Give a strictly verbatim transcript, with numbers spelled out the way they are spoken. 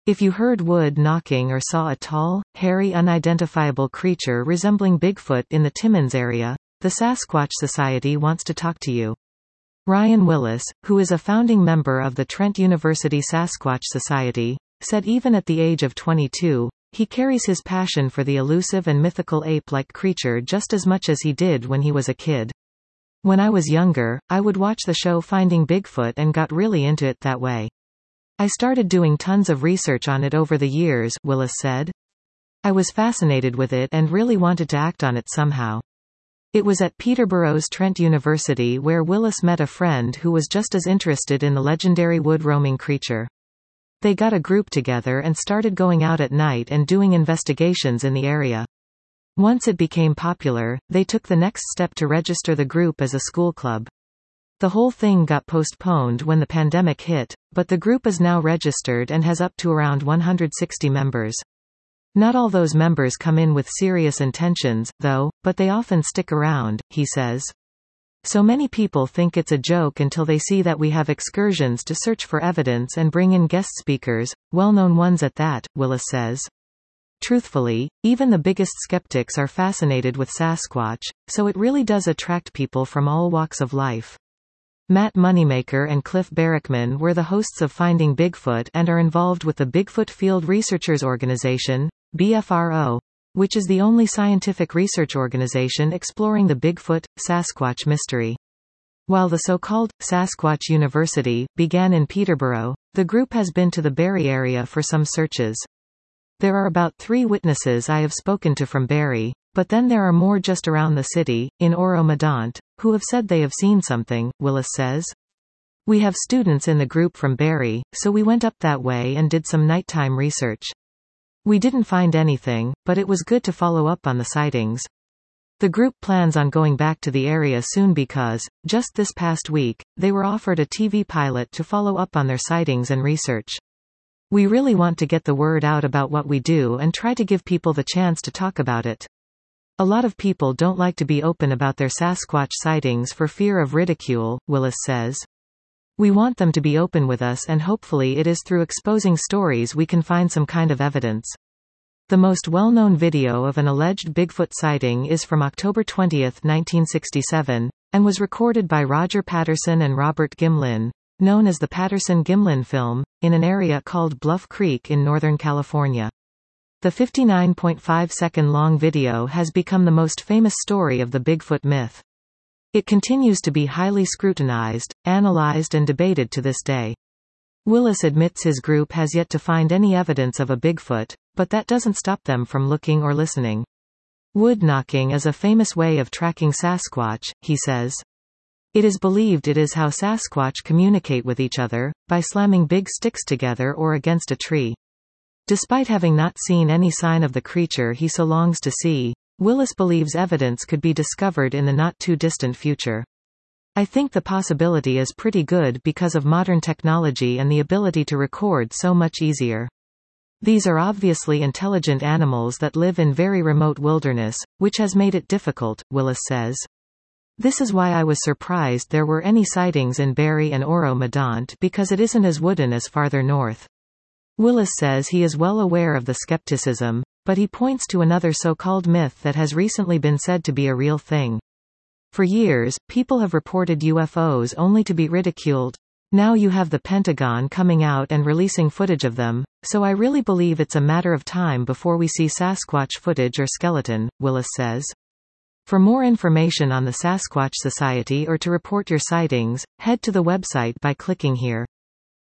If you heard wood knocking or saw a tall, hairy unidentifiable creature resembling Bigfoot in the Timmins area, the Sasquatch Society wants to talk to you. Ryan Willis, who is a founding member of the Trent University Sasquatch Society, said even at the age of twenty-two, he carries his passion for the elusive and mythical ape-like creature just as much as he did when he was a kid. When I was younger, I would watch the show Finding Bigfoot and got really into it that way. I started doing tons of research on it over the years, Willis said. I was fascinated with it and really wanted to act on it somehow. It was at Peterborough's Trent University where Willis met a friend who was just as interested in the legendary wood-roaming creature. They got a group together and started going out at night and doing investigations in the area. Once it became popular, they took the next step to register the group as a school club. The whole thing got postponed when the pandemic hit, but the group is now registered and has up to around one hundred sixty members. Not all those members come in with serious intentions, though, but they often stick around, he says. So many people think it's a joke until they see that we have excursions to search for evidence and bring in guest speakers, well-known ones at that, Willis says. Truthfully, even the biggest skeptics are fascinated with Sasquatch, so it really does attract people from all walks of life. Matt Moneymaker and Cliff Barackman were the hosts of Finding Bigfoot and are involved with the Bigfoot Field Researchers Organization, B F R O, which is the only scientific research organization exploring the Bigfoot, Sasquatch mystery. While the so-called Sasquatch University began in Peterborough, the group has been to the Barrie area for some searches. There are about three witnesses I have spoken to from Barrie, but then there are more just around the city, in Oro-Medonte, who have said they have seen something, Willis says. We have students in the group from Barrie, so we went up that way and did some nighttime research. We didn't find anything, but it was good to follow up on the sightings. The group plans on going back to the area soon because, just this past week, they were offered a T V pilot to follow up on their sightings and research. We really want to get the word out about what we do and try to give people the chance to talk about it. A lot of people don't like to be open about their Sasquatch sightings for fear of ridicule, Willis says. We want them to be open with us and hopefully it is through exposing stories we can find some kind of evidence. The most well-known video of an alleged Bigfoot sighting is from October twentieth, nineteen sixty-seven, and was recorded by Roger Patterson and Robert Gimlin, known as the Patterson-Gimlin film, in an area called Bluff Creek in Northern California. The fifty-nine point five second long video has become the most famous story of the Bigfoot myth. It continues to be highly scrutinized, analyzed and debated to this day. Willis admits his group has yet to find any evidence of a Bigfoot, but that doesn't stop them from looking or listening. Wood knocking is a famous way of tracking Sasquatch, he says. It is believed it is how Sasquatch communicate with each other, by slamming big sticks together or against a tree. Despite having not seen any sign of the creature he so longs to see, Willis believes evidence could be discovered in the not-too-distant future. I think the possibility is pretty good because of modern technology and the ability to record so much easier. These are obviously intelligent animals that live in very remote wilderness, which has made it difficult, Willis says. This is why I was surprised there were any sightings in Barrie and Oro-Medonte because it isn't as wooden as farther north. Willis says he is well aware of the skepticism, but he points to another so-called myth that has recently been said to be a real thing. For years, people have reported U F Os only to be ridiculed. Now you have the Pentagon coming out and releasing footage of them, so I really believe it's a matter of time before we see Sasquatch footage or skeleton, Willis says. For more information on the Sasquatch Society or to report your sightings, head to the website by clicking here.